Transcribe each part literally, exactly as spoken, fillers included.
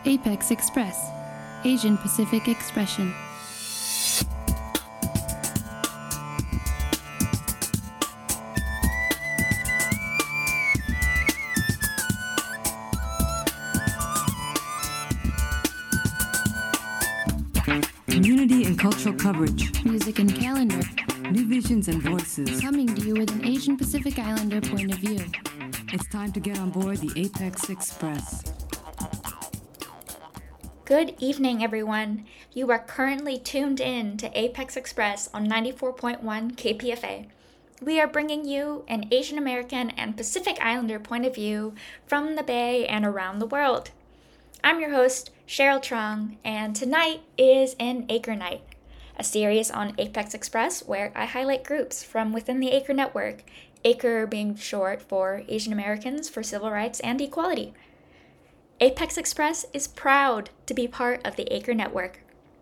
Apex Express, Asian Pacific Expression. Community and cultural coverage. Music and calendar. New visions and voices. Coming to you with an Asian Pacific Islander point of view. It's time to get on board the Apex Express. Good evening, everyone. You are currently tuned in to Apex Express on ninety-four point one K P F A. We are bringing you an Asian American and Pacific Islander point of view from the Bay and around the world. I'm your host, Cheryl Trong, and tonight is an Acre Night, a series on Apex Express where I highlight groups from within the Acre Network, Acre being short for Asian Americans for Civil Rights and Equality. Apex Express is proud to be part of the Acre Network.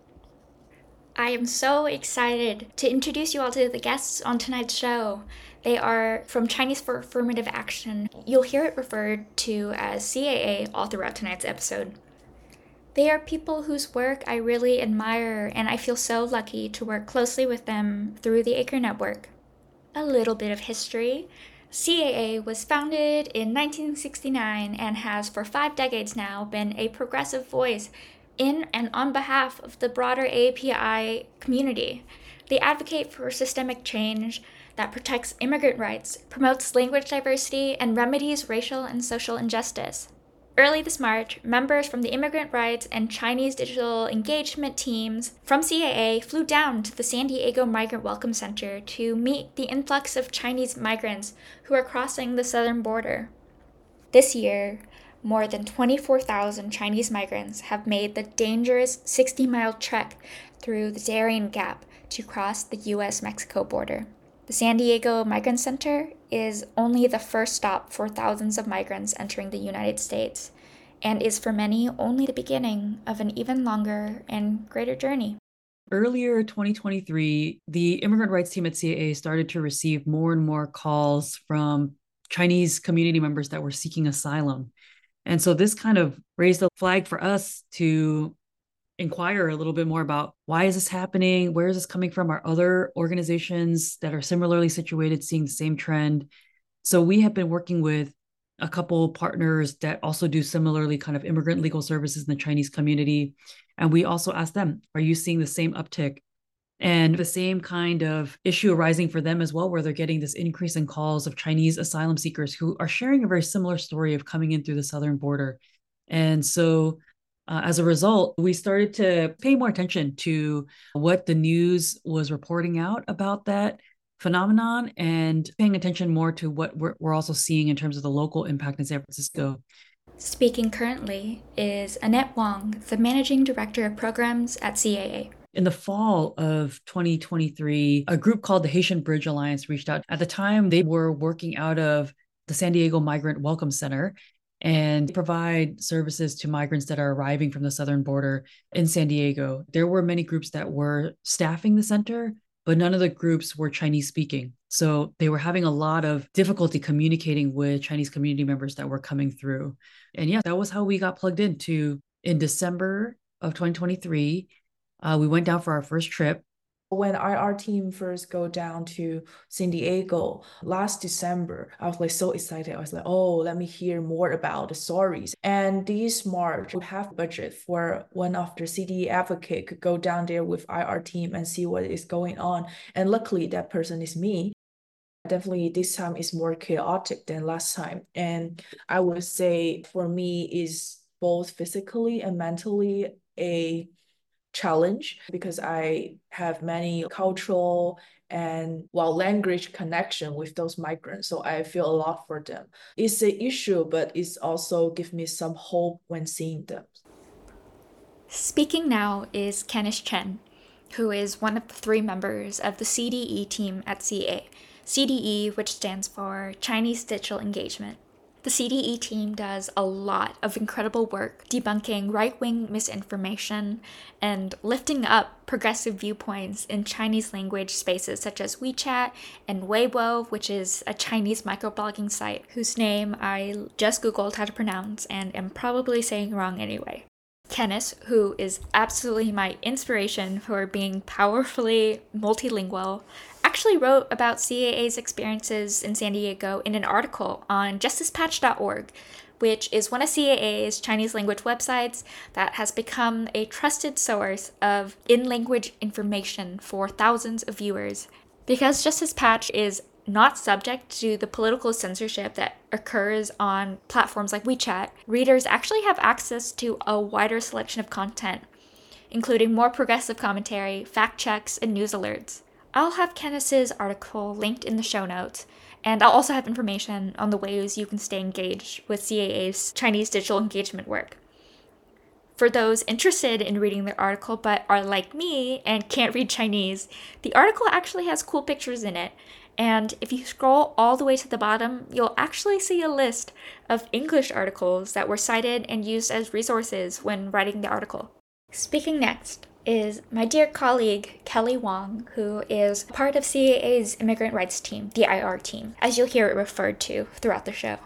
I am so excited to introduce you all to the guests on tonight's show. They are from Chinese for Affirmative Action. You'll hear it referred to as C A A all throughout tonight's episode. They are people whose work I really admire, and I feel so lucky to work closely with them through the Acre Network. A little bit of history. C A A was founded in nineteen sixty-nine and has for five decades now been a progressive voice in and on behalf of the broader A P I community. They advocate for systemic change that protects immigrant rights, promotes language diversity, and remedies racial and social injustice. Early this March, members from the immigrant rights and Chinese digital engagement teams from C A A flew down to the San Diego Migrant Welcome Center to meet the influx of Chinese migrants who are crossing the southern border. This year, more than twenty-four thousand Chinese migrants have made the dangerous sixty-mile trek through the Darien Gap to cross the U S Mexico border. The San Diego Migrant Center is only the first stop for thousands of migrants entering the United States, and is for many only the beginning of an even longer and greater journey. Earlier twenty twenty-three, the immigrant rights team at C A A started to receive more and more calls from Chinese community members that were seeking asylum. And so this kind of raised a flag for us to inquire a little bit more about why is this happening? Where is this coming from? Are other organizations that are similarly situated seeing the same trend? So we have been working with a couple partners that also do similarly kind of immigrant legal services in the Chinese community. And we also asked them, are you seeing the same uptick? And the same kind of issue arising for them as well, where they're getting this increase in calls of Chinese asylum seekers who are sharing a very similar story of coming in through the southern border. And so Uh, as a result, we started to pay more attention to what the news was reporting out about that phenomenon and paying attention more to what we're, we're also seeing in terms of the local impact in San Francisco. Speaking currently is Annette Wong, the Managing Director of Programs at C A A. In the fall of twenty twenty-three, a group called the Haitian Bridge Alliance reached out. At the time, they were working out of the San Diego Migrant Welcome Center and provide services to migrants that are arriving from the southern border in San Diego. There were many groups that were staffing the center, but none of the groups were Chinese speaking. So they were having a lot of difficulty communicating with Chinese community members that were coming through. And yeah, that was how we got plugged into. In December of twenty twenty-three, uh, we went down for our first trip. When our, our team first go down to San Diego last December, I was like so excited. I was like, oh, let me hear more about the stories. And this March, we have budget for one of the C D A advocate could go down there with our team and see what is going on. And luckily, that person is me. Definitely this time is more chaotic than last time. And I would say for me is both physically and mentally a challenge because I have many cultural and well language connection with those migrants, so I feel a lot for them. It's an issue, but it's also give me some hope when seeing them. Speaking now is Kenneth Chen, who is one of the three members of the C D E team at C A A. C D E, which stands for Chinese Digital Engagement. The C D E team does a lot of incredible work debunking right-wing misinformation and lifting up progressive viewpoints in Chinese language spaces such as WeChat and Weibo, which is a Chinese microblogging site whose name I just Googled how to pronounce and am probably saying wrong anyway. Kenneth, who is absolutely my inspiration for being powerfully multilingual, actually wrote about C A A's experiences in San Diego in an article on justice patch dot org, which is one of C A A's Chinese language websites that has become a trusted source of in-language information for thousands of viewers. Because Justice Patch is not subject to the political censorship that occurs on platforms like WeChat, readers actually have access to a wider selection of content, including more progressive commentary, fact checks, and news alerts. I'll have Kenneth's article linked in the show notes, and I'll also have information on the ways you can stay engaged with C A A's Chinese digital engagement work. For those interested in reading the article but are like me and can't read Chinese, the article actually has cool pictures in it. And if you scroll all the way to the bottom, you'll actually see a list of English articles that were cited and used as resources when writing the article. Speaking next is my dear colleague, Kelly Wong, who is part of C A A's immigrant rights team, the I R team, as you'll hear it referred to throughout the show.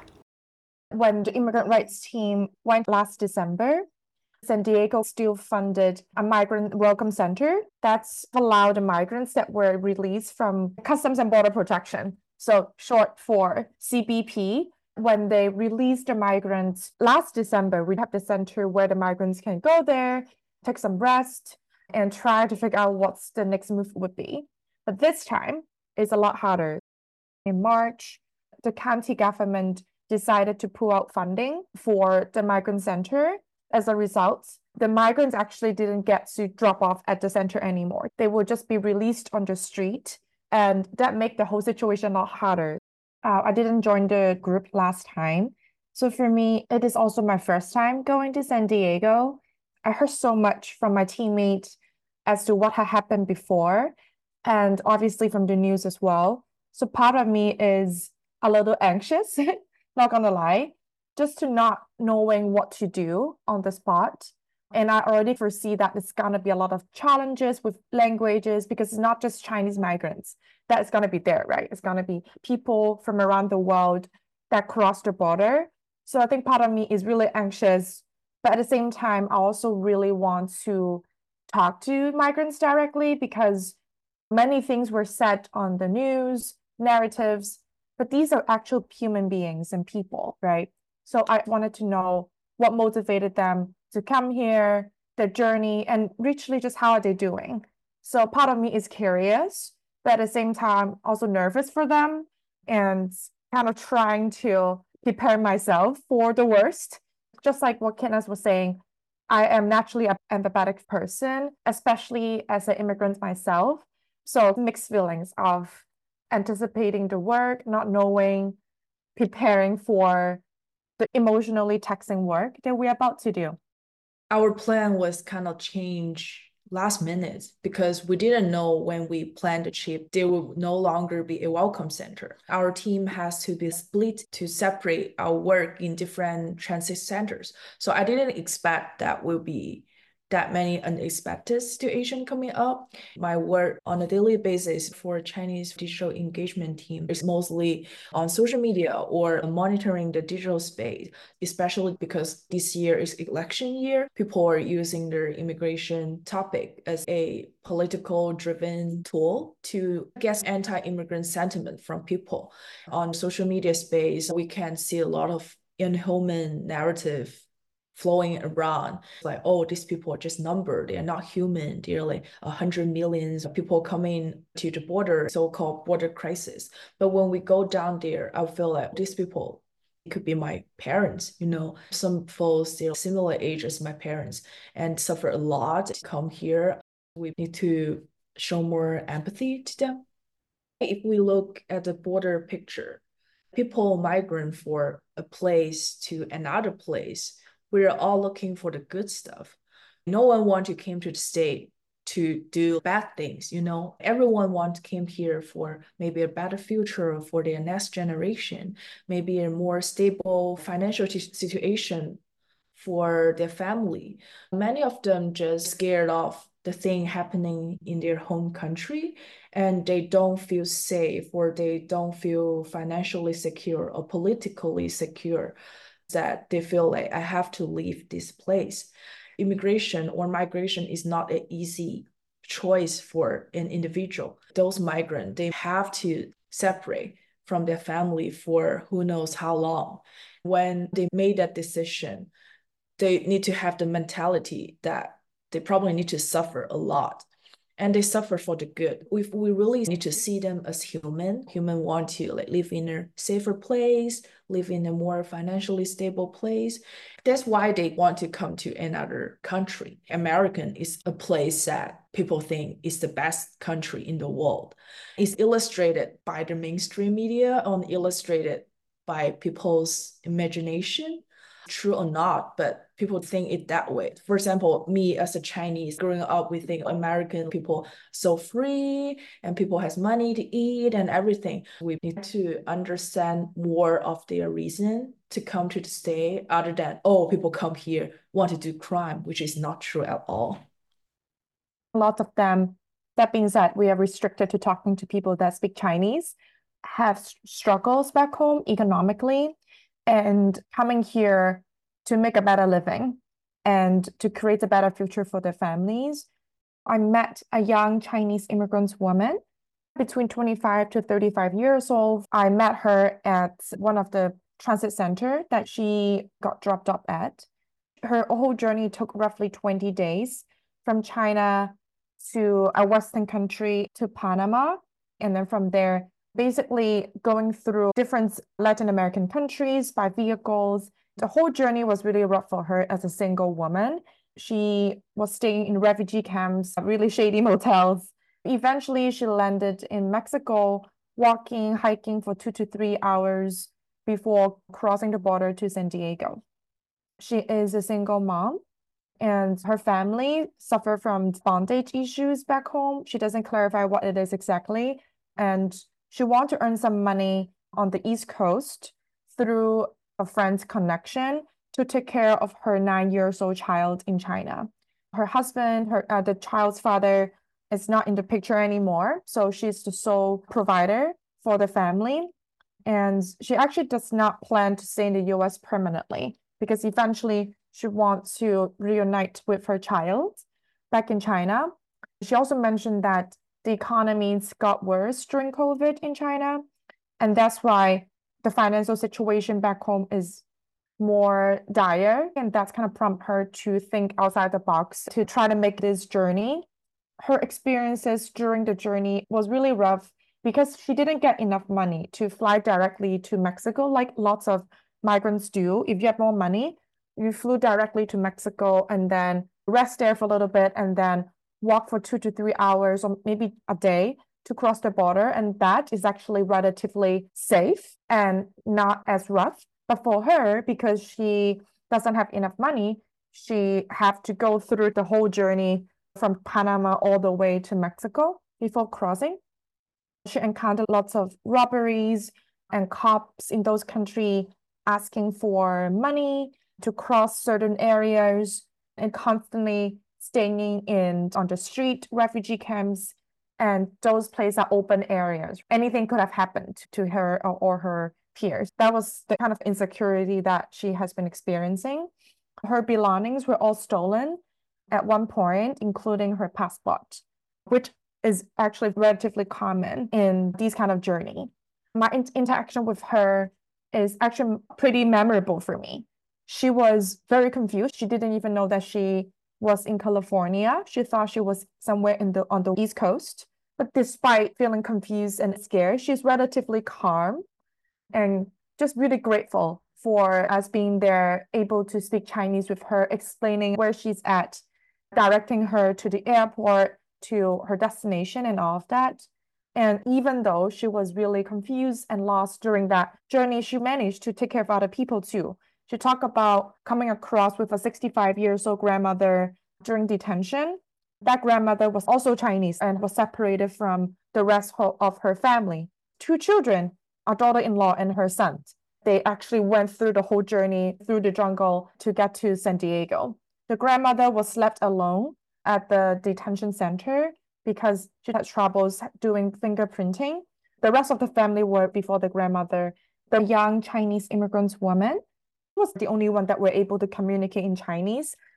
When the immigrant rights team went last December, San Diego still funded a migrant welcome center that's allowed the migrants that were released from Customs and Border Protection, so short for C B P. When they released the migrants last December, we have the center where the migrants can go there, take some rest, and try to figure out what's the next move would be. But this time, it's a lot harder. In March, the county government decided to pull out funding for the migrant center. As a result, the migrants actually didn't get to drop off at the center anymore. They would just be released on the street, and that made the whole situation a lot harder. Uh, I didn't join the group last time. So for me, it is also my first time going to San Diego. I heard so much from my teammates as to what had happened before, and obviously from the news as well. So part of me is a little anxious, not gonna lie, just to not knowing what to do on the spot. And I already foresee that it's going to be a lot of challenges with languages because it's not just Chinese migrants that's going to be there, right? It's going to be people from around the world that cross the border. So I think part of me is really anxious, but at the same time, I also really want to talk to migrants directly because many things were said on the news, narratives, but these are actual human beings and people, right? So I wanted to know what motivated them to come here, their journey, and literally just how are they doing. So part of me is curious, but at the same time, also nervous for them and kind of trying to prepare myself for the worst. Just like what Kenneth was saying, I am naturally an empathetic person, especially as an immigrant myself. So mixed feelings of anticipating the work, not knowing, preparing for the emotionally taxing work that we're about to do. Our plan was kind of change last minute because we didn't know when we planned the trip, there will no longer be a welcome center. Our team has to be split to separate our work in different transit centers. So I didn't expect that will be that many unexpected situations coming up. My work on a daily basis for Chinese digital engagement team is mostly on social media or monitoring the digital space, especially because this year is election year. People are using their immigration topic as a political driven tool to get anti-immigrant sentiment from people. On social media space, we can see a lot of inhuman narrative flowing around, like, oh, these people are just numbered. They are not human. They're like a hundred millions of people coming to the border, so-called border crisis. But when we go down there, I feel like these people could be my parents, you know, some folks, they're similar age as my parents and suffer a lot to come here. We need to show more empathy to them. If we look at the border picture, people migrate for a place to another place. We're all looking for the good stuff. No one wants to came to the state to do bad things, you know. Everyone wants came here for maybe a better future for their next generation, maybe a more stable financial situation for their family. Many of them just scared of the thing happening in their home country, and they don't feel safe or they don't feel financially secure or politically secure, that they feel like I have to leave this place. immigration or migration is not an easy choice for an individual. Those migrants, they have to separate from their family for who knows how long. When they made that decision, they need to have the mentality that they probably need to suffer a lot. And they suffer for the good. We, we really need to see them as human. Human want to like live in a safer place, live in a more financially stable place. That's why they want to come to another country. American is a place that people think is the best country in the world. It's illustrated by the mainstream media and illustrated by people's imagination. True or not, but people think it that way. For example, me as a Chinese growing up, we think American people so free and people has money to eat and everything. We need to understand more of their reason to come to the state other than, oh, people come here want to do crime, which is not true at all. A lot of them, that being said, we are restricted to talking to people that speak Chinese, have struggles back home economically, and coming here to make a better living and to create a better future for their families. I met a young Chinese immigrant woman between twenty-five to thirty-five years old. I met her at one of the transit center that she got dropped off at. Her whole journey took roughly twenty days from China to a Western country to Panama. And then from there, basically going through different Latin American countries by vehicles. The whole journey was really rough for her as a single woman. She was staying in refugee camps, really shady motels. Eventually, she landed in Mexico, walking, hiking for two to three hours before crossing the border to San Diego. She is a single mom, and her family suffer from bondage issues back home. She doesn't clarify what it is exactly, and she wants to earn some money on the East Coast through a friend's connection to take care of her nine years old child in China. Her husband, her uh, the child's father, is not in the picture anymore. So she's the sole provider for the family. And she actually does not plan to stay in the U S permanently because eventually she wants to reunite with her child back in China. She also mentioned that the economies got worse during COVID in China. And that's why the financial situation back home is more dire. And that's kind of prompt her to think outside the box to try to make this journey. Her experiences during the journey was really rough because she didn't get enough money to fly directly to Mexico like lots of migrants do. If you have more money, you flew directly to Mexico and then rest there for a little bit and then walk for two to three hours or maybe a day to cross the border. And that is actually relatively safe and not as rough. But for her, because she doesn't have enough money, she have to go through the whole journey from Panama all the way to Mexico before crossing. She encountered lots of robberies and cops in those countries asking for money to cross certain areas and constantly staying in on the street, refugee camps, and those places are open areas. Anything could have happened to her or, or her peers. That was the kind of insecurity that she has been experiencing. Her belongings were all stolen at one point, including her passport, which is actually relatively common in these kind of journey. My in- interaction with her is actually pretty memorable for me. She was very confused. She didn't even know that she was in California. She thought she was somewhere in the on the East Coast. But despite feeling confused and scared, she's relatively calm and just really grateful for us being there, able to speak Chinese with her, explaining where she's at, directing her to the airport, to her destination and all of that. And even though she was really confused and lost during that journey, she managed to take care of other people too. She talked about coming across with a sixty-five years old grandmother during detention. That grandmother was also Chinese and was separated from the rest of her family. Two children, a daughter-in-law and her son. They actually went through the whole journey through the jungle to get to San Diego. The grandmother was left alone at the detention center because she had troubles doing fingerprinting. The rest of the family were before the grandmother. The young Chinese immigrant woman was the only one that were able to communicate in Chinese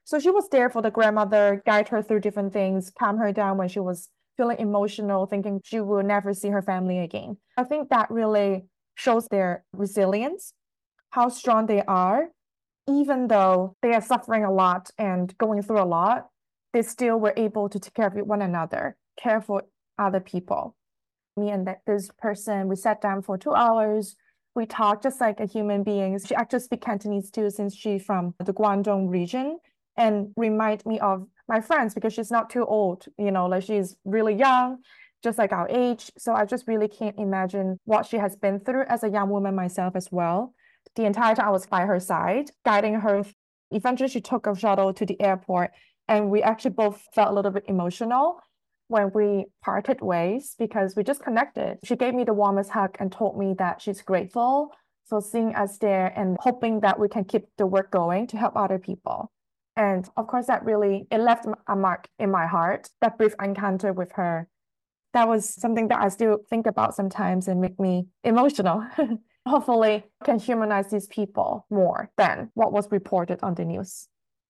So she was there for the grandmother, guide her through different things, calm her down when she was feeling emotional, thinking she will never see her family again. I think that really shows their resilience, how strong they are. Even though they are suffering a lot and going through a lot, they still were able to take care of one another, care for other people. Me and that this person, we sat down for two hours. We talked just like a human being. She actually speaks Cantonese too, since she's from the Guangdong region, and remind me of my friends because she's not too old, you know, like she's really young, just like our age. So I just really can't imagine what she has been through as a young woman myself as well. The entire time I was by her side, guiding her. Eventually, she took a shuttle to the airport, and we actually both felt a little bit emotional when we parted ways because we just connected. She gave me the warmest hug and told me that she's grateful for seeing us there and hoping that we can keep the work going to help other people. And of course, that really, it left a mark in my heart, that brief encounter with her. That was something that I still think about sometimes and make me emotional. Hopefully can humanize these people more than what was reported on the news.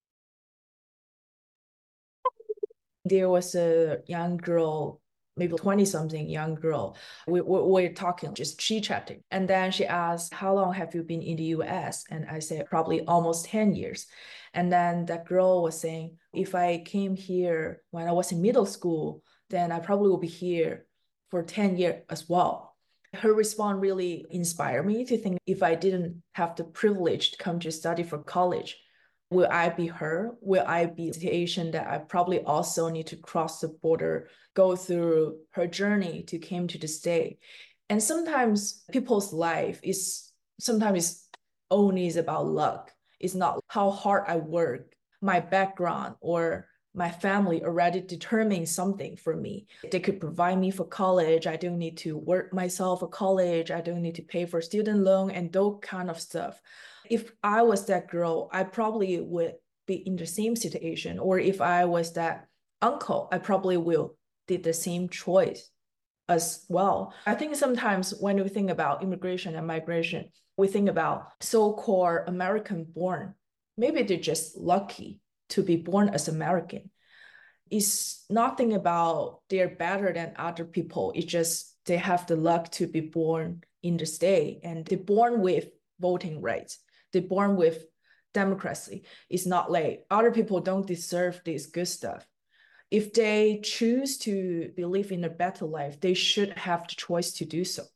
There was a young girl, maybe twenty something young girl. We, we were talking, just chit-chatting. And then she asked, how long have you been in the U S? And I said, probably almost ten years. And then that girl was saying, if I came here when I was in middle school, then I probably will be here for ten years as well. Her response really inspired me to think, if I didn't have the privilege to come to study for college, will I be her? Will I be in a situation that I probably also need to cross the border, go through her journey to come to the state? And sometimes people's life is sometimes only is about luck. It's not how hard I work, my background, or my family already determined something for me. They could provide me for college. I don't need to work myself for college. I don't need to pay for student loan and those kind of stuff. If I was that girl, I probably would be in the same situation. Or if I was that uncle, I probably will did the same choice as well. I think sometimes when we think about immigration and migration, we think about so-called American born. Maybe they're just lucky to be born as American. It's nothing about they're better than other people. It's just they have the luck to be born in the state, and they're born with voting rights. They're born with democracy. It's not like other people don't deserve this good stuff. If they choose to believe in a better life, they should have the choice to do so.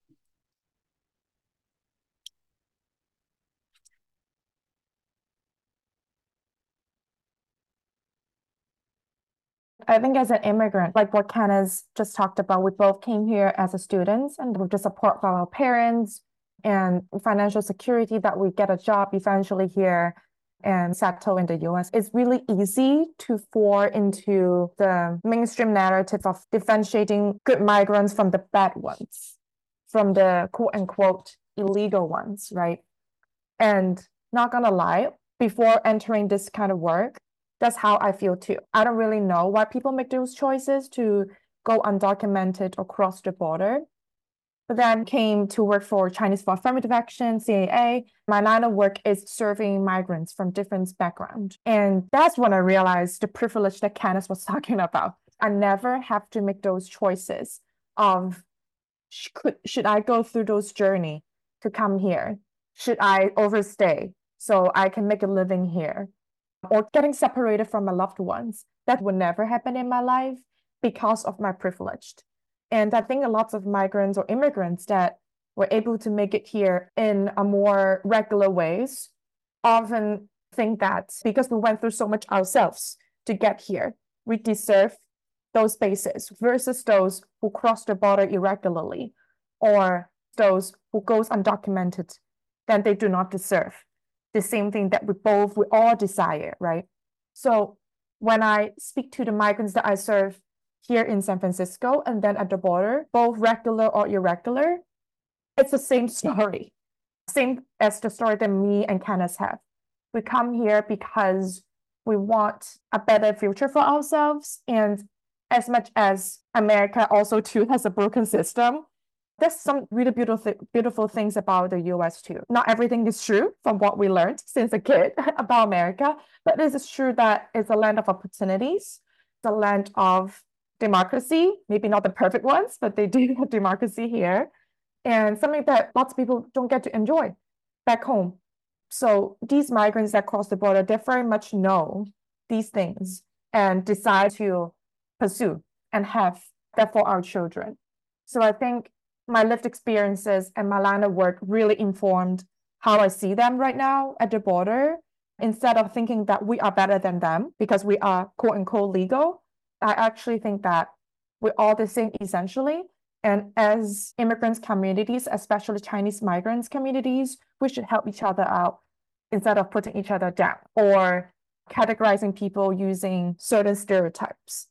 I think as an immigrant, like what Candace just talked about, we both came here as a students and with the support from our parents and financial security that we get a job eventually here and settle in the U S. It's really easy to fall into the mainstream narrative of differentiating good migrants from the bad ones, from the quote unquote illegal ones, right? And not gonna lie, before entering this kind of work, that's how I feel too. I don't really know why people make those choices to go undocumented or cross the border. But then came to work for Chinese for Affirmative Action, C A A. My line of work is serving migrants from different backgrounds. And that's when I realized the privilege that Candace was talking about. I never have to make those choices of, should, should I go through those journey to come here? Should I overstay so I can make a living here? Or getting separated from my loved ones. That would never happen in my life because of my privilege. And I think a lot of migrants or immigrants that were able to make it here in a more regular ways often think that because we went through so much ourselves to get here, we deserve those spaces versus those who cross the border irregularly or those who goes undocumented, then they do not deserve the same thing that we both, we all desire, right? So when I speak to the migrants that I serve here in San Francisco and then at the border, both regular or irregular, it's the same story. Same as the story that me and Candace have. We come here because we want a better future for ourselves. And as much as America also too has a broken system, There's some really beautiful, beautiful things about the U S too. Not everything is true from what we learned since a kid about America, but it is true that it's a land of opportunities, it's a land of democracy, maybe not the perfect ones, but they do have democracy here, and something that lots of people don't get to enjoy back home. So these migrants that cross the border, they very much know these things and decide to pursue and have that for our children. So I think my lived experiences and my line of work really informed how I see them right now at the border. Instead of thinking that we are better than them because we are quote unquote legal, I actually think that we're all the same essentially. And as immigrants communities, especially Chinese migrants communities, we should help each other out instead of putting each other down or categorizing people using certain stereotypes.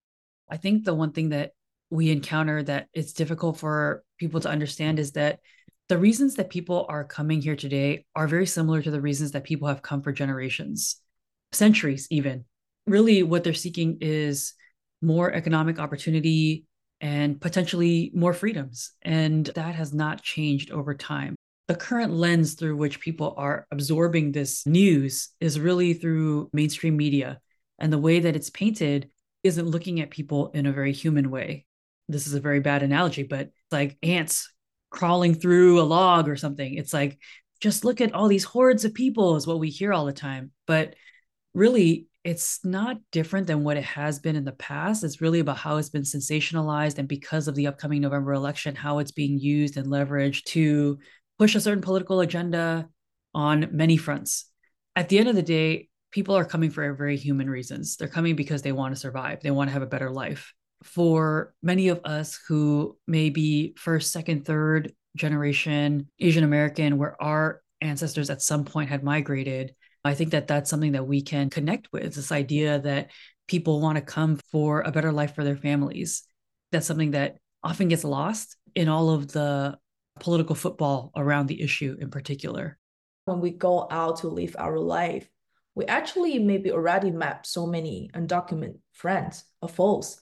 I think the one thing that we encounter that it's difficult for people to understand is that the reasons that people are coming here today are very similar to the reasons that people have come for generations, centuries even. Really, what they're seeking is more economic opportunity and potentially more freedoms. And that has not changed over time. The current lens through which people are absorbing this news is really through mainstream media. And the way that it's painted isn't looking at people in a very human way. This is a very bad analogy, but like ants crawling through a log or something. It's like, just look at all these hordes of people is what we hear all the time. But really, it's not different than what it has been in the past. It's really about how it's been sensationalized. And because of the upcoming November election, how it's being used and leveraged to push a certain political agenda on many fronts. At the end of the day, people are coming for very human reasons. They're coming because they want to survive. They want to have a better life. For many of us who may be first, second, third generation Asian American, where our ancestors at some point had migrated, I think that that's something that we can connect with, this idea that people want to come for a better life for their families. That's something that often gets lost in all of the political football around the issue in particular. When we go out to live our life, we actually maybe already met so many undocumented friends or foes.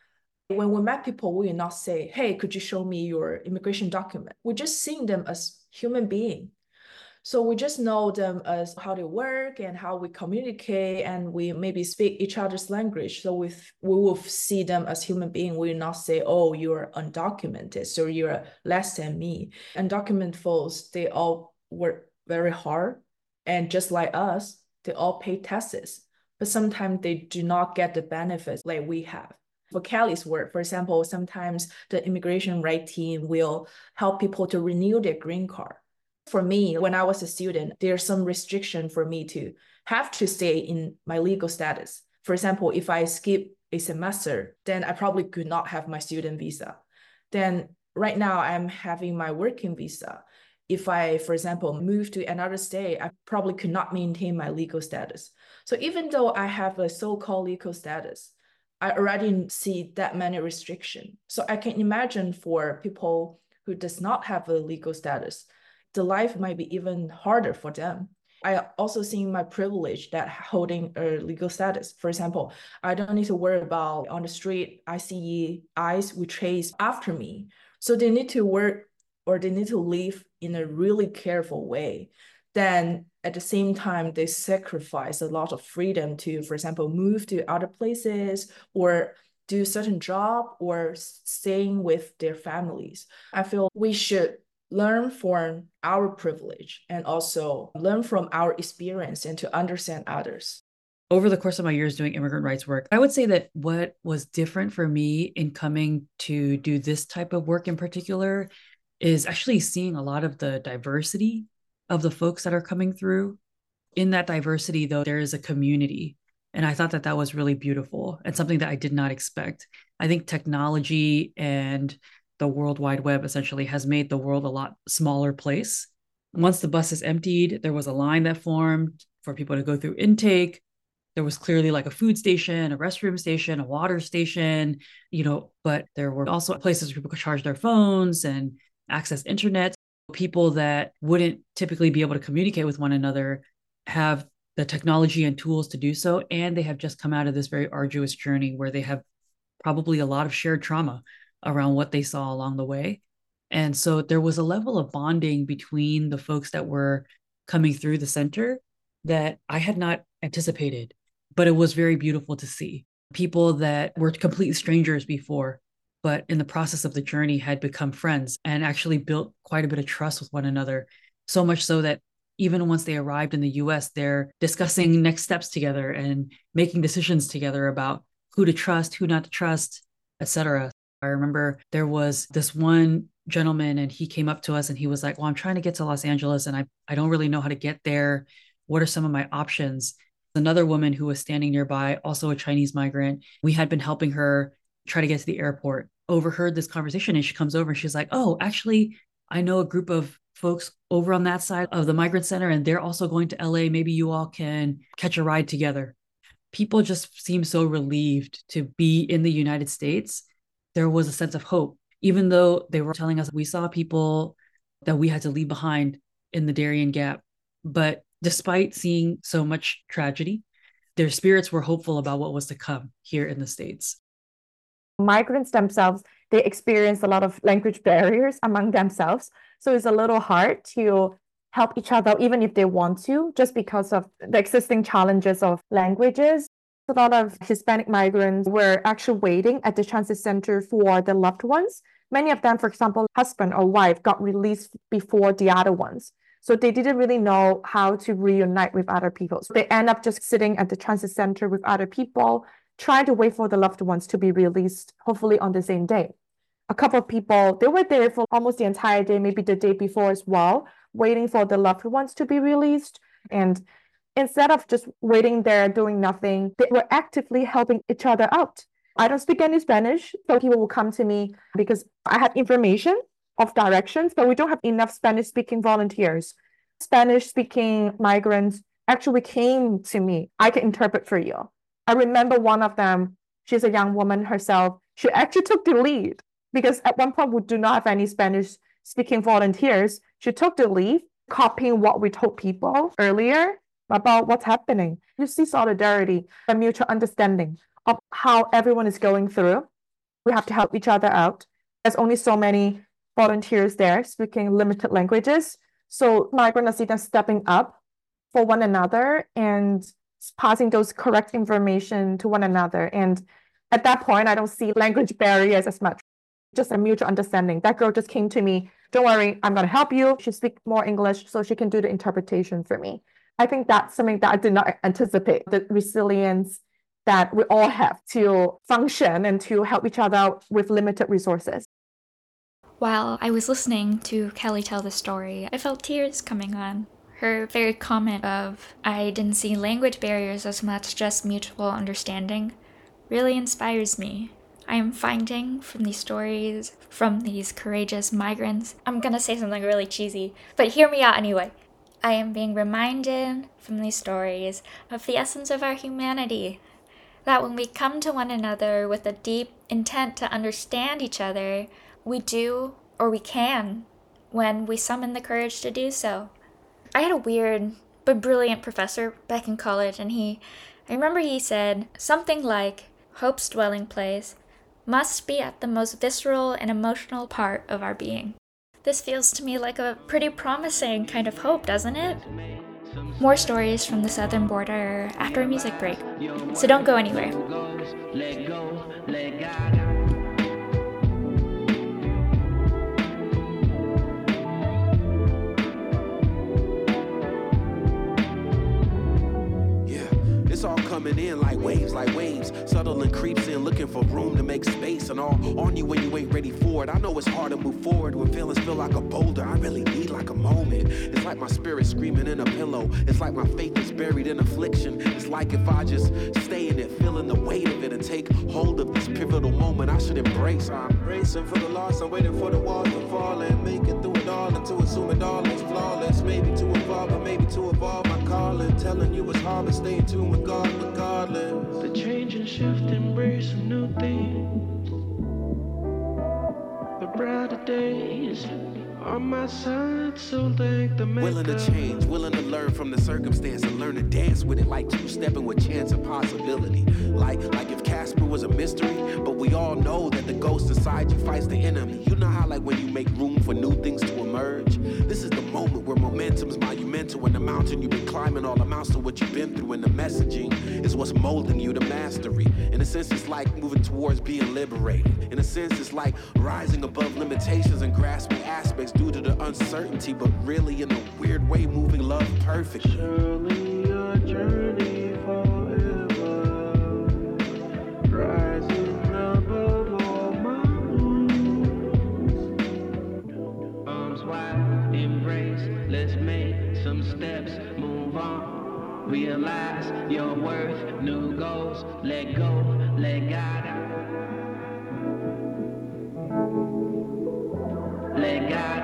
When we met people, we will not say, hey, could you show me your immigration document? We're just seeing them as human beings. So we just know them as how they work and how we communicate, and we maybe speak each other's language. So we, we will see them as human beings. We will not say, oh, you're undocumented, so you're less than me. Undocumented folks, they all work very hard. And just like us, they all pay taxes. But sometimes they do not get the benefits like we have. For Kelly's work, for example, sometimes the immigration rights team will help people to renew their green card. For me, when I was a student, there's some restriction for me to have to stay in my legal status. For example, if I skip a semester, then I probably could not have my student visa. Then right now I'm having my working visa. If I, for example, move to another state, I probably could not maintain my legal status. So even though I have a so-called legal status, I already see that many restrictions. So I can imagine for people who does not have a legal status, the life might be even harder for them. I also see my privilege that holding a legal status. For example, I don't need to worry about on the street, I C eyes will chase after me. So they need to work or they need to live in a really careful way. Then at the same time, they sacrifice a lot of freedom to, for example, move to other places or do certain job or staying with their families. I feel we should learn from our privilege and also learn from our experience and to understand others. Over the course of my years doing immigrant rights work, I would say that what was different for me in coming to do this type of work in particular is actually seeing a lot of the diversity of the folks that are coming through. In that diversity, though, there is a community. And I thought that that was really beautiful and something that I did not expect. I think technology and the World Wide Web essentially has made the world a lot smaller place. Once the bus is emptied, there was a line that formed for people to go through intake. There was clearly like a food station, a restroom station, a water station, you know, but there were also places where people could charge their phones and access internet. People that wouldn't typically be able to communicate with one another have the technology and tools to do so. And they have just come out of this very arduous journey where they have probably a lot of shared trauma around what they saw along the way. And so there was a level of bonding between the folks that were coming through the center that I had not anticipated, but it was very beautiful to see. People that were complete strangers before, but in the process of the journey had become friends and actually built quite a bit of trust with one another. So much so that even once they arrived in the U S, they're discussing next steps together and making decisions together about who to trust, who not to trust, et cetera. I remember there was this one gentleman and he came up to us and he was like, well, I'm trying to get to Los Angeles and I, I don't really know how to get there. What are some of my options? Another woman who was standing nearby, also a Chinese migrant, we had been helping her try to get to the airport, overheard this conversation and she comes over and she's like, oh, actually, I know a group of folks over on that side of the migrant center and they're also going to L A. Maybe you all can catch a ride together. People just seem so relieved to be in the United States. There was a sense of hope, even though they were telling us we saw people that we had to leave behind in the Darien Gap. But despite seeing so much tragedy, their spirits were hopeful about what was to come here in the States. Migrants themselves, they experience a lot of language barriers among themselves. So it's a little hard to help each other, even if they want to, just because of the existing challenges of languages. A lot of Hispanic migrants were actually waiting at the transit center for their loved ones. Many of them, for example, husband or wife got released before the other ones. So they didn't really know how to reunite with other people. So they end up just sitting at the transit center with other people, trying to wait for the loved ones to be released, hopefully on the same day. A couple of people, they were there for almost the entire day, maybe the day before as well, waiting for the loved ones to be released. And instead of just waiting there doing nothing, they were actively helping each other out. I don't speak any Spanish, so people will come to me because I have information of directions, but we don't have enough Spanish-speaking volunteers. Spanish-speaking migrants actually came to me. I can interpret for you. I remember one of them, she's a young woman herself. She actually took the lead because at one point we do not have any Spanish-speaking volunteers. She took the lead, copying what we told people earlier about what's happening. You see solidarity and mutual understanding of how everyone is going through. We have to help each other out. There's only so many volunteers there speaking limited languages. So migrants are then stepping up for one another and passing those correct information to one another. And at that point, I don't see language barriers as much, just a mutual understanding. That girl just came to me, don't worry, I'm going to help you. She speaks more English, so she can do the interpretation for me. I think that's something that I did not anticipate, the resilience that we all have to function and to help each other out with limited resources. While I was listening to Kelly tell the story, I felt tears coming on. Her very comment of, I didn't see language barriers as much, just mutual understanding, really inspires me. I am finding from these stories, from these courageous migrants, I'm gonna say something really cheesy, but hear me out anyway. I am being reminded from these stories of the essence of our humanity, that when we come to one another with a deep intent to understand each other, we do, or we can, when we summon the courage to do so. I had a weird but brilliant professor back in college, and he, I remember he said something like, hope's dwelling place must be at the most visceral and emotional part of our being. This feels to me like a pretty promising kind of hope, doesn't it? More stories from the southern border after a music break, so don't go anywhere. It's all coming in like waves, like waves. Subtle and creeps in, looking for room to make space. And all on you when you ain't ready for it. I know it's hard to move forward when feelings feel like a boulder. I really need like a moment. It's like my spirit screaming in a pillow. It's like my faith is buried in affliction. It's like if I just stay in it, feeling the weight of it, and take hold of this pivotal moment I should embrace. I'm bracing for the loss, I'm waiting for the walls to fall and make it through it all until assume it all is flawless. Maybe to evolve, but maybe to evolve my calling. Telling you it's hard, but stay in tune with God regardless. The change and shift, embrace some new things. The brighter days on my side, so thank the maker. Willing to change, willing to learn from the circumstance and learn to dance with it like two-stepping with chance and possibility. Like, like if Casper was a mystery, but we all know that the ghost inside you fights the enemy. You know how like when you make room for new things to emerge? This is the moment where momentum's monumental, and the mountain you've been climbing all amounts to what you've been through, and the messaging is what's molding you to mastery. In a sense, it's like moving towards being liberated. In a sense, it's like rising above limitations and grasping aspects due to the uncertainty, but really in a weird way moving love perfectly. Surely your journey forever, rising above all mountains. Arms wide, embrace, let's make some steps, move on. Realize your worth, new goals, let go, let God. Let God.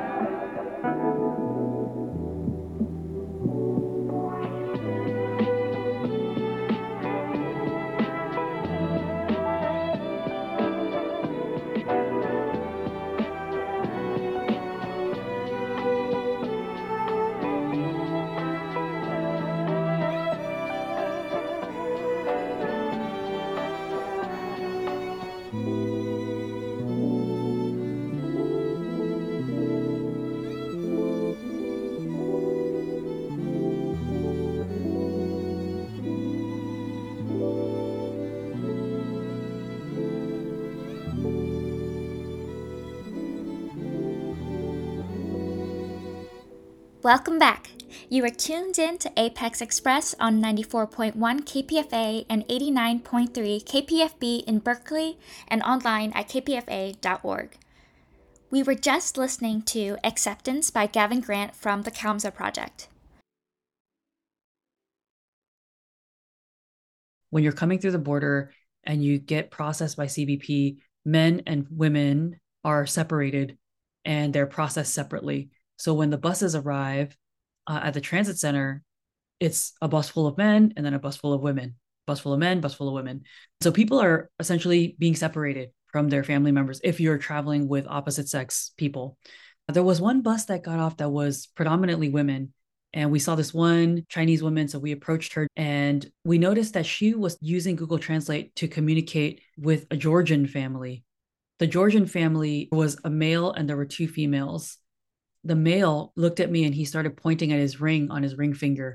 Welcome back. You are tuned in to Apex Express on ninety-four point one K P F A and eighty-nine point three K P F B in Berkeley and online at k p f a dot org. We were just listening to Acceptance by Gavin Grant from the Kamsa Project. When you're coming through the border and you get processed by C B P, men and women are separated and they're processed separately. So when the buses arrive uh, at the transit center, it's a bus full of men and then a bus full of women, bus full of men, bus full of women. So people are essentially being separated from their family members if you're traveling with opposite sex people. There was one bus that got off that was predominantly women. And we saw this one Chinese woman. So we approached her and we noticed that she was using Google Translate to communicate with a Georgian family. The Georgian family was a male and there were two females. The male looked at me and he started pointing at his ring on his ring finger.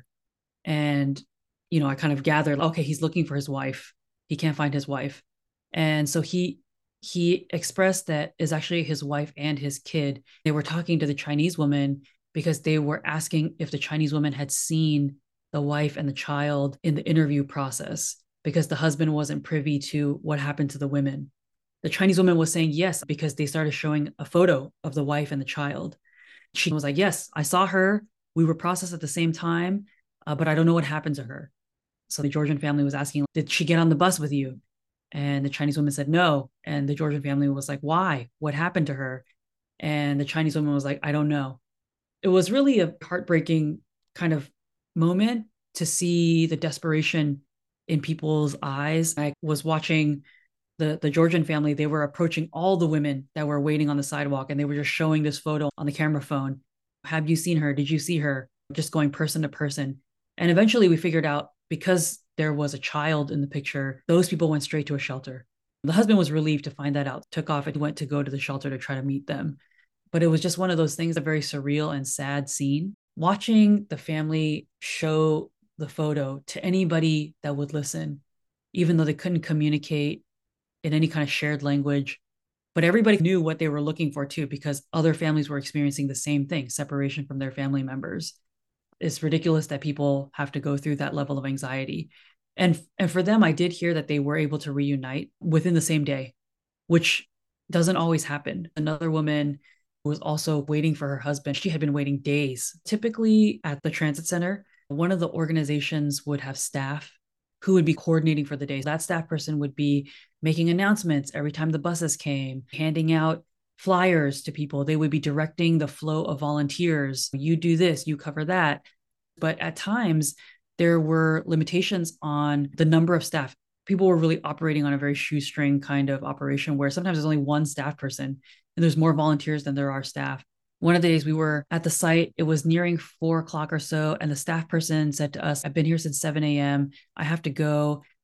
And, you know, I kind of gathered, okay, he's looking for his wife. He can't find his wife. And so he he expressed that is actually his wife and his kid. They were talking to the Chinese woman because they were asking if the Chinese woman had seen the wife and the child in the interview process because the husband wasn't privy to what happened to the women. The Chinese woman was saying yes because they started showing a photo of the wife and the child. She was like, yes, I saw her. We were processed at the same time, uh, but I don't know what happened to her. So the Georgian family was asking, did she get on the bus with you? And the Chinese woman said no. And the Georgian family was like, why? What happened to her? And the Chinese woman was like, I don't know. It was really a heartbreaking kind of moment to see the desperation in people's eyes. I was watching the, the Georgian family. They were approaching all the women that were waiting on the sidewalk, and they were just showing this photo on the camera phone. Have you seen her? Did you see her? Just going person to person. And eventually we figured out, because there was a child in the picture, those people went straight to a shelter. The husband was relieved to find that out, took off and went to go to the shelter to try to meet them. But it was just one of those things, a very surreal and sad scene. Watching the family show the photo to anybody that would listen, even though they couldn't communicate in any kind of shared language, but everybody knew what they were looking for too, because other families were experiencing the same thing, separation from their family members. It's ridiculous that people have to go through that level of anxiety. And, and for them, I did hear that they were able to reunite within the same day, which doesn't always happen. Another woman was also waiting for her husband. She had been waiting days. Typically at the transit center, one of the organizations would have staff who would be coordinating for the day. That staff person would be making announcements every time the buses came, handing out flyers to people. They would be directing the flow of volunteers. You do this, you cover that. But at times, there were limitations on the number of staff. People were really operating on a very shoestring kind of operation where sometimes there's only one staff person and there's more volunteers than there are staff. One of the days we were at the site, it was nearing four o'clock or so, and the staff person said to us, I've been here since seven a.m. I have to go.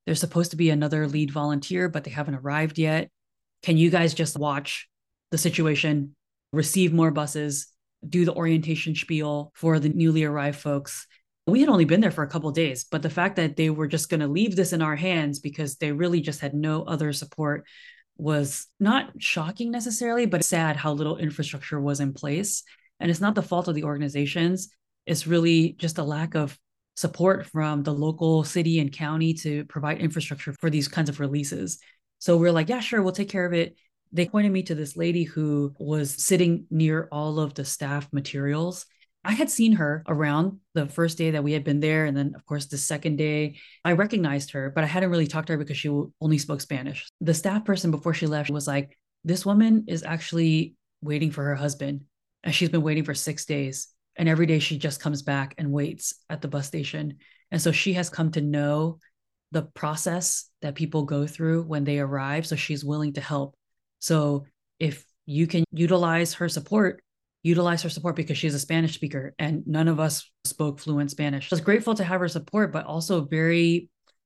There's supposed to be another lead volunteer, but they haven't arrived yet. Can you guys just watch the situation, receive more buses, do the orientation spiel for the newly arrived folks? We had only been there for a couple of days, but the fact that they were just going to leave this in our hands because they really just had no other support was not shocking necessarily, but sad how little infrastructure was in place. And it's not the fault of the organizations. It's really just a lack of support from the local city and county to provide infrastructure for these kinds of releases. So we're like, yeah, sure, we'll take care of it. They pointed me to this lady who was sitting near all of the staff materials. I had seen her around the first day that we had been there. And then, of course, the second day, I recognized her, but I hadn't really talked to her because she only spoke Spanish. The staff person before she left was like, this woman is actually waiting for her husband. And she's been waiting for six days. And every day she just comes back and waits at the bus station. And so she has come to know the process that people go through when they arrive. So she's willing to help. So if you can utilize her support, utilize her support because she's a Spanish speaker and none of us spoke fluent Spanish. I was grateful to have her support, but also very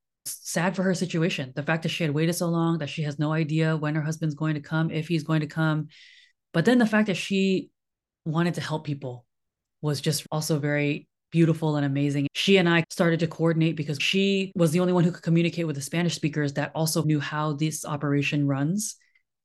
sad for her situation. The fact that she had waited so long, that she has no idea when her husband's going to come, if he's going to come. But then the fact that she wanted to help people was just also very beautiful and amazing. She and I started to coordinate because she was the only one who could communicate with the Spanish speakers that also knew how this operation runs.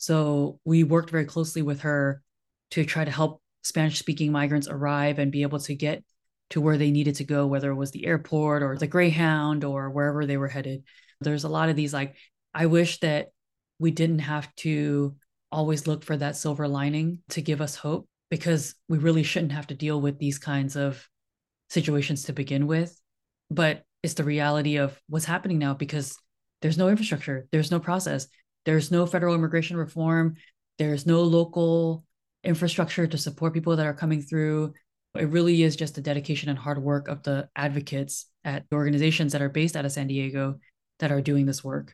So we worked very closely with her to try to help Spanish-speaking migrants arrive and be able to get to where they needed to go, whether it was the airport or the Greyhound or wherever they were headed. There's a lot of these, like, I wish that we didn't have to always look for that silver lining to give us hope, because we really shouldn't have to deal with these kinds of situations to begin with. But it's the reality of what's happening now because there's no infrastructure, there's no process, there's no federal immigration reform, there's no local infrastructure to support people that are coming through. It really is just the dedication and hard work of the advocates at the organizations that are based out of San Diego that are doing this work.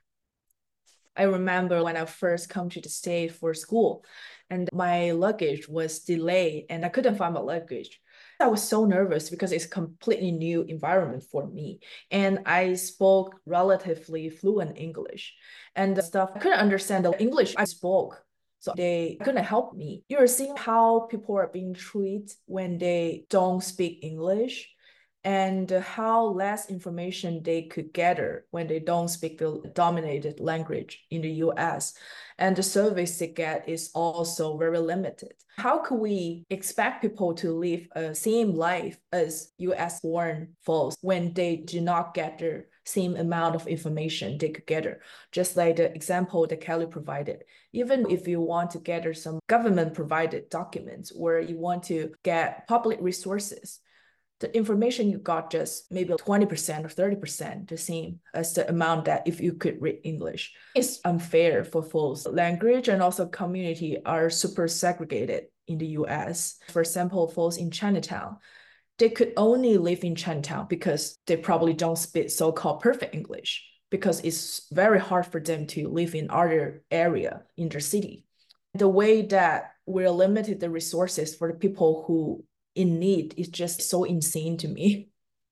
I remember when I first come to the state for school and my luggage was delayed and I couldn't find my luggage. I was so nervous because it's a completely new environment for me. And I spoke relatively fluent English and the stuff. I couldn't understand the English I spoke. So they couldn't help me. You're seeing how people are being treated when they don't speak English and how less information they could gather when they don't speak the dominated language in the U S. And the service they get is also very limited. How could we expect people to live a same life as U S-born folks when they do not get the same amount of information they could gather? Just like the example that Kelly provided. Even if you want to gather some government-provided documents or you want to get public resources, the information you got just maybe twenty percent or thirty percent the same as the amount that if you could read English. It's unfair for folks. Language and also community are super segregated in the U S. For example, folks in Chinatown, they could only live in Chinatown because they probably don't speak so-called perfect English because it's very hard for them to live in other area in the city. The way that we're limited the resources for the people who in need is just so insane to me.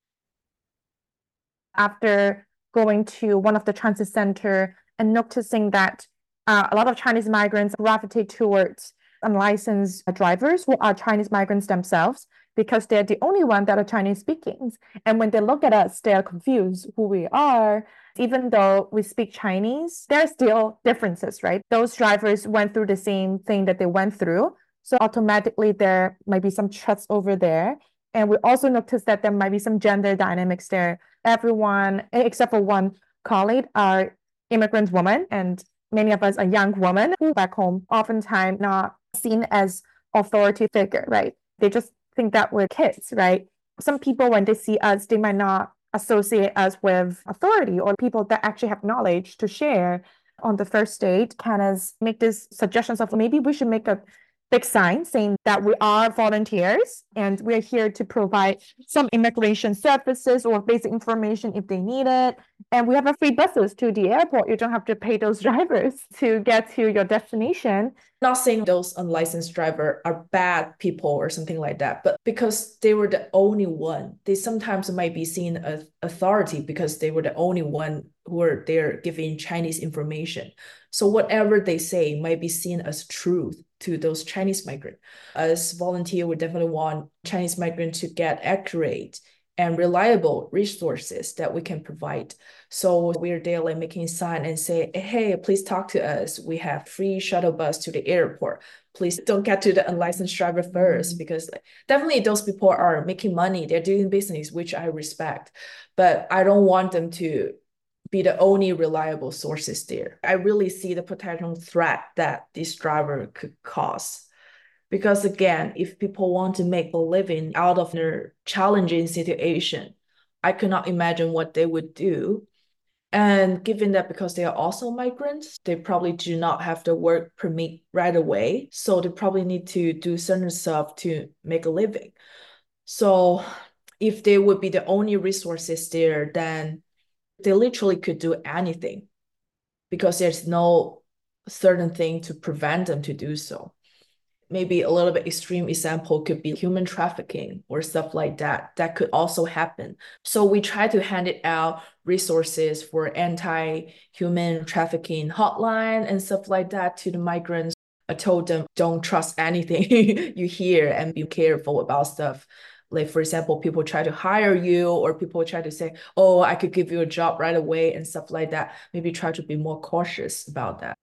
After going to one of the transit center and noticing that uh, a lot of Chinese migrants gravitate towards unlicensed drivers who are Chinese migrants themselves because they're the only one that are Chinese speaking. And when they look at us, they're confused who we are. Even though we speak Chinese, there are still differences, right? Those drivers went through the same thing that they went through. So automatically there might be some trust over there. And we also noticed that there might be some gender dynamics there. Everyone, except for one colleague, are immigrant women, and many of us are young women who back home oftentimes not seen as authority figure, right? They just think that we're kids, right? Some people, when they see us, they might not associate us with authority or people that actually have knowledge to share. On the first date, kind of make these suggestions of maybe we should make a big sign saying that we are volunteers and we're here to provide some immigration services or basic information if they need it. And we have a free buses to the airport. You don't have to pay those drivers to get to your destination. Not saying those unlicensed drivers are bad people or something like that, but because they were the only one, they sometimes might be seen as authority because they were the only one who are there giving Chinese information. So whatever they say might be seen as truth to those Chinese migrants. As volunteer, we definitely want Chinese migrants to get accurate and reliable resources that we can provide. So we're there like making sign and say, hey, please talk to us. We have free shuttle bus to the airport. Please don't get to the unlicensed driver first, mm-hmm. because definitely those people are making money. They're doing business, which I respect. But I don't want them to be the only reliable sources there. I really see the potential threat that this driver could cause. Because again, if people want to make a living out of their challenging situation, I cannot imagine what they would do. And given that because they are also migrants, they probably do not have the work permit right away. So they probably need to do certain stuff to make a living. So if they would be the only resources there, then they literally could do anything because there's no certain thing to prevent them to do so. Maybe a little bit extreme example could be human trafficking or stuff like that. That could also happen. So we try to hand it out resources for anti-human trafficking hotline and stuff like that to the migrants. I told them, don't trust anything you hear and be careful about stuff. Like, for example, people try to hire you or people try to say, oh, I could give you a job right away and stuff like that. Maybe try to be more cautious about that.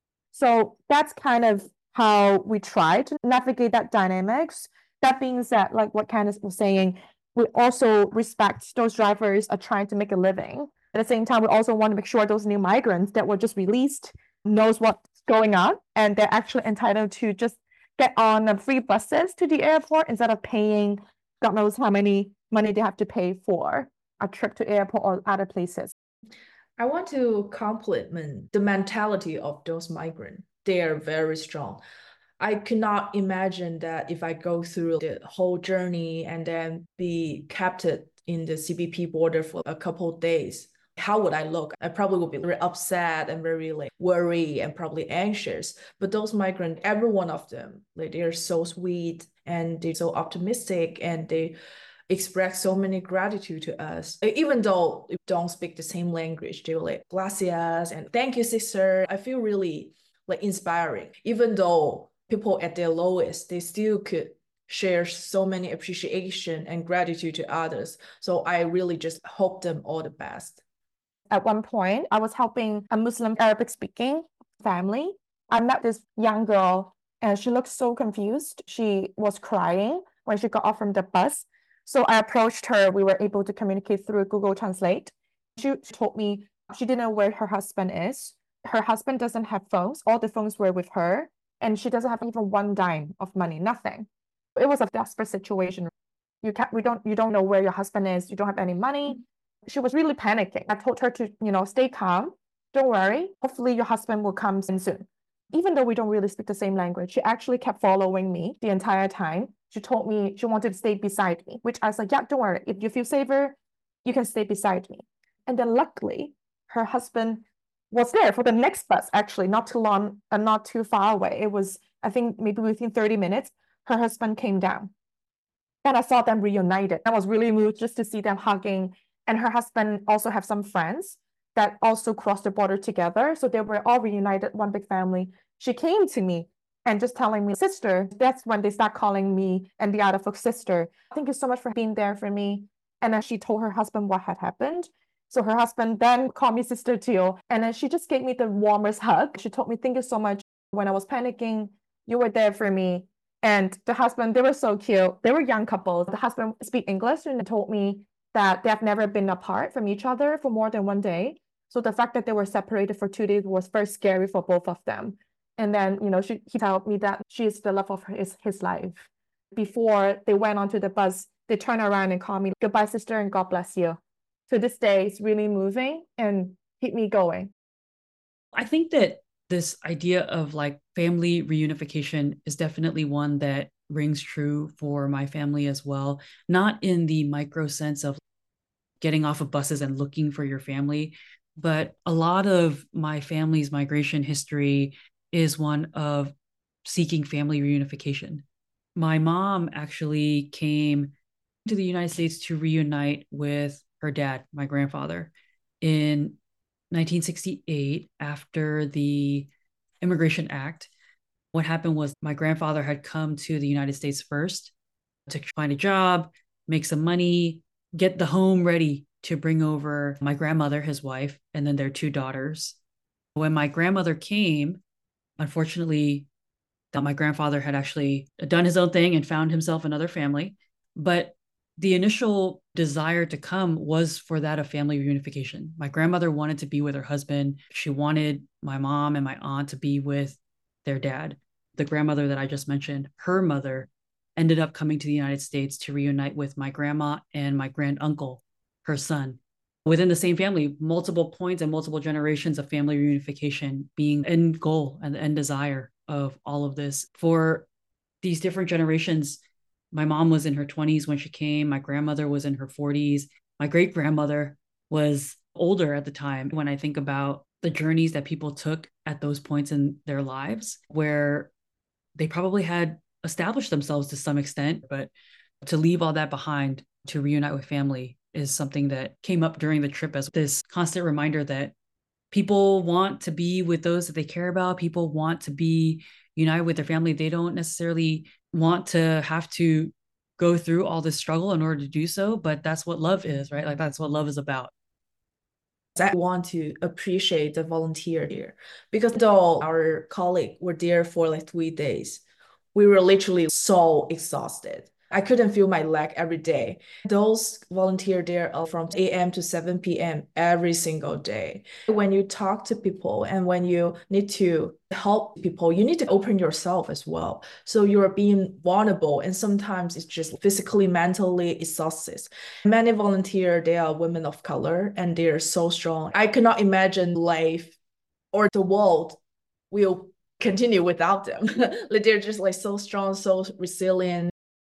So that's kind of how we try to navigate that dynamics. That being said, like what Candice was saying, we also respect those drivers are trying to make a living. At the same time, we also want to make sure those new migrants that were just released knows what's going on and they're actually entitled to just get on the free buses to the airport instead of paying God knows how many money they have to pay for a trip to airport or other places. I want to compliment the mentality of those migrants. They are very strong. I cannot imagine that if I go through the whole journey and then be kept in the C B P border for a couple of days, how would I look? I probably would be very upset and very like worried and probably anxious. But those migrants, every one of them, like they're so sweet and they're so optimistic and they express so many gratitude to us. Even though we don't speak the same language, they're like, gracias and thank you, sister. I feel really like inspiring. Even though people at their lowest, they still could share so many appreciation and gratitude to others. So I really just hope them all the best. At one point, I was helping a Muslim Arabic speaking family. I met this young girl and she looked so confused. She was crying when she got off from the bus. So I approached her. We were able to communicate through Google Translate. She told me she didn't know where her husband is. Her husband doesn't have phones. All the phones were with her. And she doesn't have even one dime of money, nothing. It was a desperate situation. You can't, we don't, you don't know where your husband is. You don't have any money. She was really panicking. I told her to, you know, stay calm. Don't worry. Hopefully your husband will come in soon. Even though we don't really speak the same language, she actually kept following me the entire time. She told me she wanted to stay beside me, which I was like, yeah, don't worry. If you feel safer, you can stay beside me. And then luckily, her husband was there for the next bus, actually, not too long and not too far away. It was, I think, maybe within thirty minutes, her husband came down. And I saw them reunited. I was really moved just to see them hugging. And her husband also have some friends that also crossed the border together. So they were all reunited, one big family. She came to me and just telling me, sister, that's when they start calling me and the other folks sister. Thank you so much for being there for me. And then she told her husband what had happened. So her husband then called me sister too. And then she just gave me the warmest hug. She told me, thank you so much. When I was panicking, you were there for me. And the husband, they were so cute. They were young couples. The husband speak English and told me that they have never been apart from each other for more than one day. So the fact that they were separated for two days was very scary for both of them. And then, you know, she, he told me that she is the love of his, his life. Before they went onto the bus, they turned around and called me, goodbye, sister, and God bless you. To this day, it's really moving and keep me going. I think that this idea of like family reunification is definitely one that rings true for my family as well. Not in the micro sense of getting off of buses and looking for your family, but a lot of my family's migration history is one of seeking family reunification. My mom actually came to the United States to reunite with her dad, my grandfather, in nineteen sixty-eight, after the Immigration Act, what happened was my grandfather had come to the United States first to find a job, make some money, get the home ready to bring over my grandmother, his wife, and then their two daughters. When my grandmother came, unfortunately, that my grandfather had actually done his own thing and found himself another family. But the initial desire to come was for that of family reunification. My grandmother wanted to be with her husband. She wanted my mom and my aunt to be with their dad. The grandmother that I just mentioned, her mother ended up coming to the United States to reunite with my grandma and my granduncle, her son. Within the same family, multiple points and multiple generations of family reunification being end goal and the end desire of all of this. For these different generations, my mom was in her twenties when she came. My grandmother was in her forties. My great grandmother was older at the time. When I think about the journeys that people took at those points in their lives, where they probably had established themselves to some extent, but to leave all that behind to reunite with family is something that came up during the trip as this constant reminder that people want to be with those that they care about. People want to be united with their family. They don't necessarily want to have to go through all this struggle in order to do so, but that's what love is, right? Like that's what love is about. I want to appreciate the volunteer here, because though our colleagues were there for like three days, we were literally so exhausted. I couldn't feel my leg every day. Those volunteer there are from eight a.m. to seven p.m. every single day. When you talk to people and when you need to help people, you need to open yourself as well. So you're being vulnerable, and sometimes it's just physically, mentally exhausted. Many volunteers, they are women of color, and they're so strong. I cannot imagine life or the world will continue without them. Like they're just like so strong, so resilient.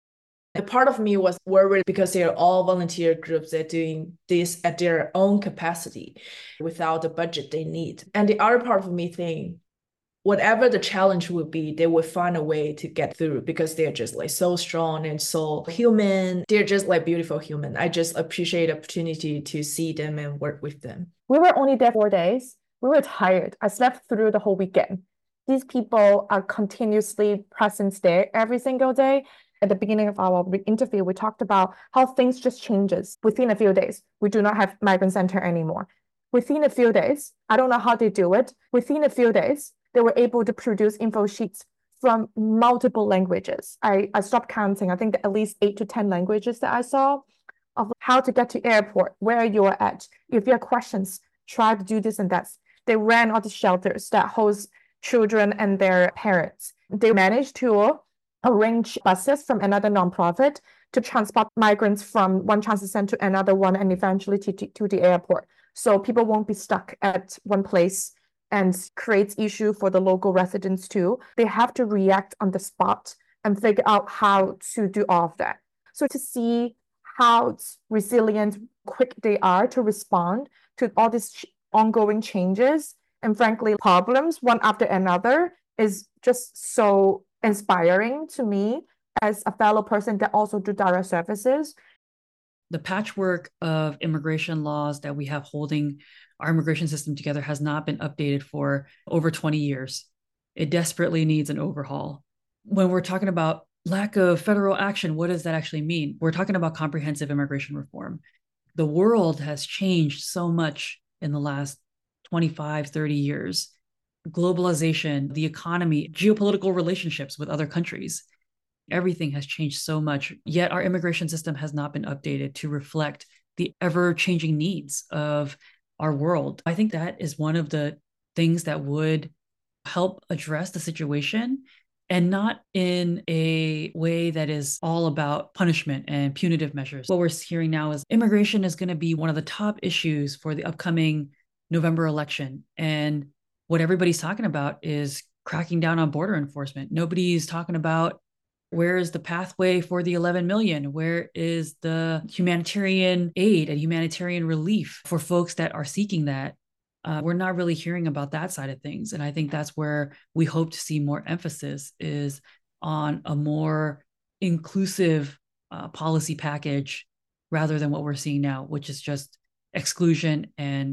A part of me was worried because they're all volunteer groups that are doing this at their own capacity without the budget they need. And the other part of me think, whatever the challenge would be, they would find a way to get through because they're just like so strong and so human. They're just like beautiful human. I just appreciate the opportunity to see them and work with them. We were only there four days. We were tired. I slept through the whole weekend. These people are continuously present there every single day. At the beginning of our interview, we talked about how things just changes within a few days. We do not have migrant center anymore. Within a few days, I don't know how they do it. Within a few days, they were able to produce info sheets from multiple languages. I, I stopped counting. I think at least eight to ten languages that I saw of how to get to airport, where you are at. If you have questions, try to do this and that. They ran all the shelters that host children and their parents. They managed to arrange buses from another nonprofit to transport migrants from one transit center to another one and eventually to, to, to the airport. So people won't be stuck at one place and creates issue for the local residents too. They have to react on the spot and figure out how to do all of that. So to see how resilient, quick they are to respond to all these ch- ongoing changes and frankly problems one after another is just so inspiring to me as a fellow person that also do direct services. The patchwork of immigration laws that we have holding our immigration system together has not been updated for over twenty years. It desperately needs an overhaul. When we're talking about lack of federal action, what does that actually mean? We're talking about comprehensive immigration reform. The world has changed so much in the last twenty-five, thirty years. Globalization, the economy, geopolitical relationships with other countries. Everything has changed so much, yet our immigration system has not been updated to reflect the ever-changing needs of our world. I think that is one of the things that would help address the situation, and not in a way that is all about punishment and punitive measures. What we're hearing now is immigration is going to be one of the top issues for the upcoming November election. And what everybody's talking about is cracking down on border enforcement. Nobody's talking about where is the pathway for the eleven million? Where is the humanitarian aid and humanitarian relief for folks that are seeking that? Uh, we're not really hearing about that side of things. And I think that's where we hope to see more emphasis is on a more inclusive uh, policy package rather than what we're seeing now, which is just exclusion and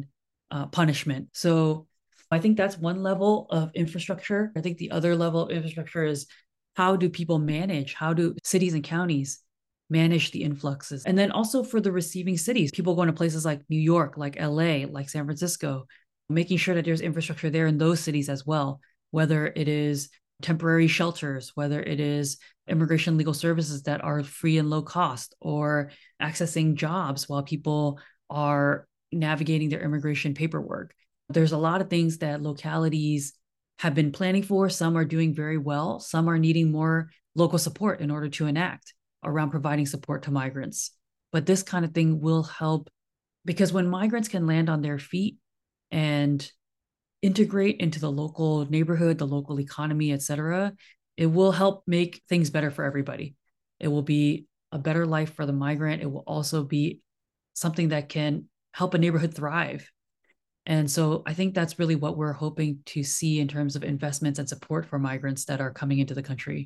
uh, punishment. So I think that's one level of infrastructure. I think the other level of infrastructure is how do people manage? How do cities and counties manage the influxes? And then also for the receiving cities, people going to places like New York, like L A, like San Francisco, making sure that there's infrastructure there in those cities as well, whether it is temporary shelters, whether it is immigration legal services that are free and low cost, or accessing jobs while people are navigating their immigration paperwork. There's a lot of things that localities have been planning for. Some are doing very well. Some are needing more local support in order to enact around providing support to migrants. But this kind of thing will help, because when migrants can land on their feet and integrate into the local neighborhood, the local economy, et cetera, it will help make things better for everybody. It will be a better life for the migrant. It will also be something that can help a neighborhood thrive. And so I think that's really what we're hoping to see in terms of investments and support for migrants that are coming into the country.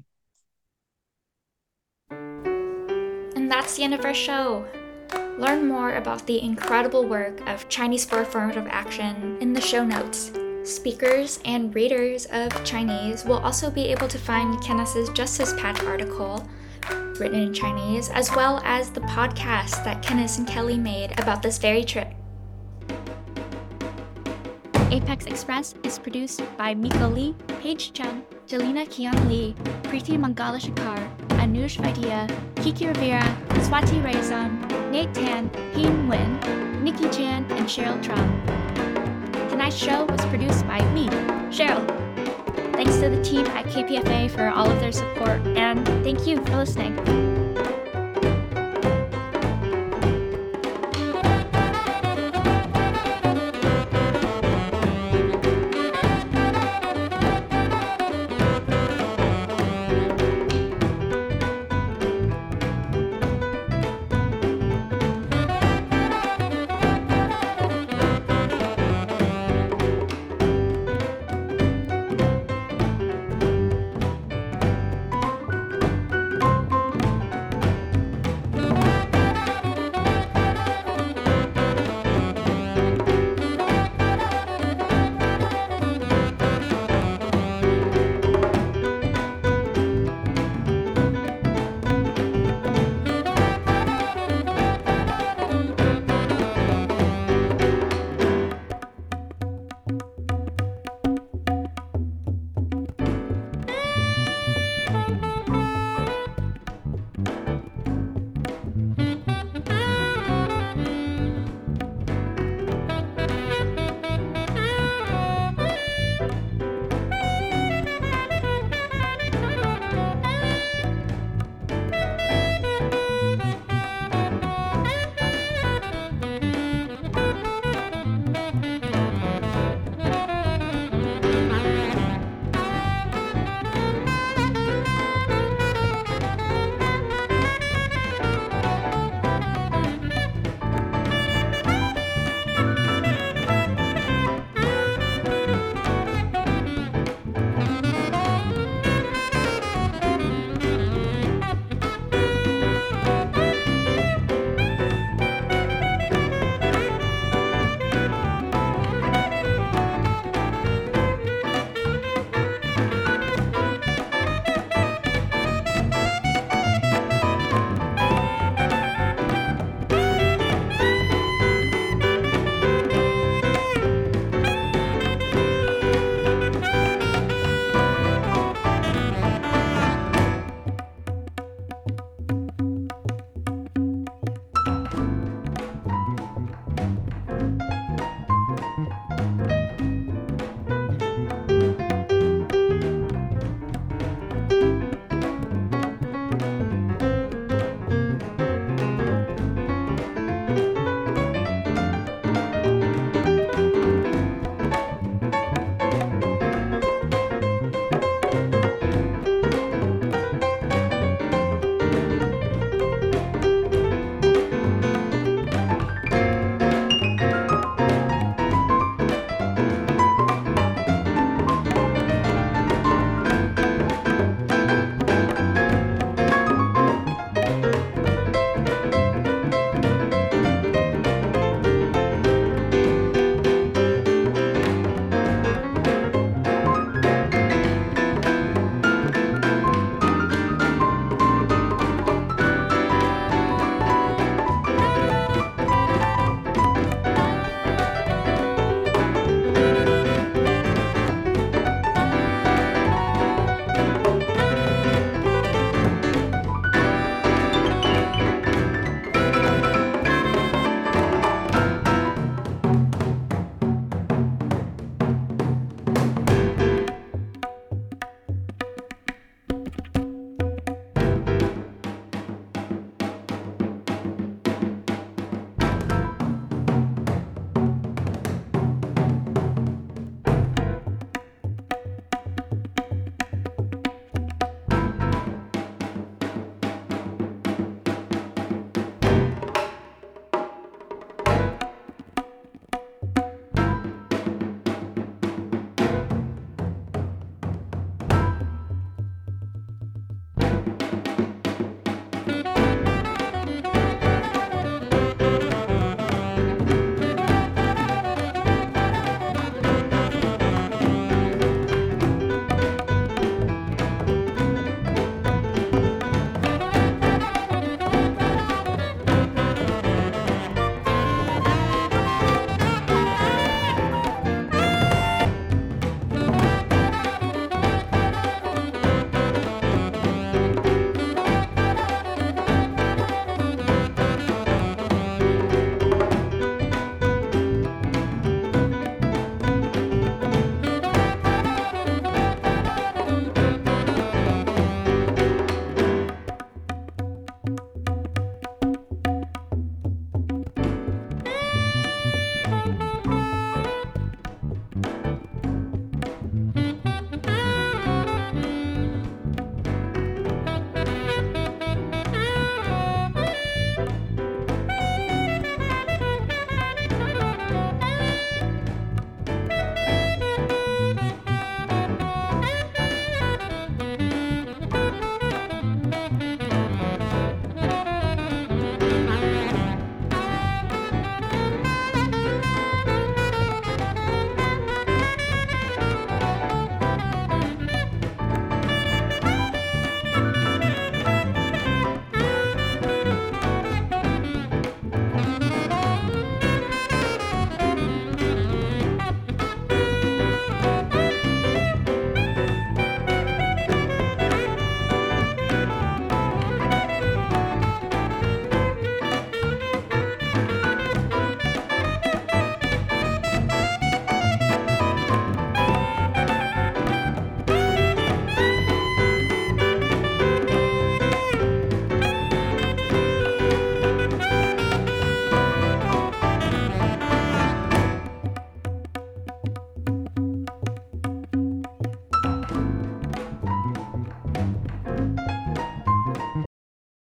And that's the end of our show. Learn more about the incredible work of Chinese for Affirmative Action in the show notes. Speakers and readers of Chinese will also be able to find Kenneth's Justice Patch article, written in Chinese, as well as the podcast that Kenneth and Kelly made about this very trip. Apex Express is produced by Miko Lee, Paige Chung, Jelena Kian Lee, Preeti Mangalashikar, Anush Vaidya, Kiki Rivera, Swati Rezan, Nate Tan, Heen Nguyen, Nikki Chan, and Cheryl Trum. Tonight's show was produced by me, Cheryl. Thanks to the team at K P F A for all of their support, and thank you for listening.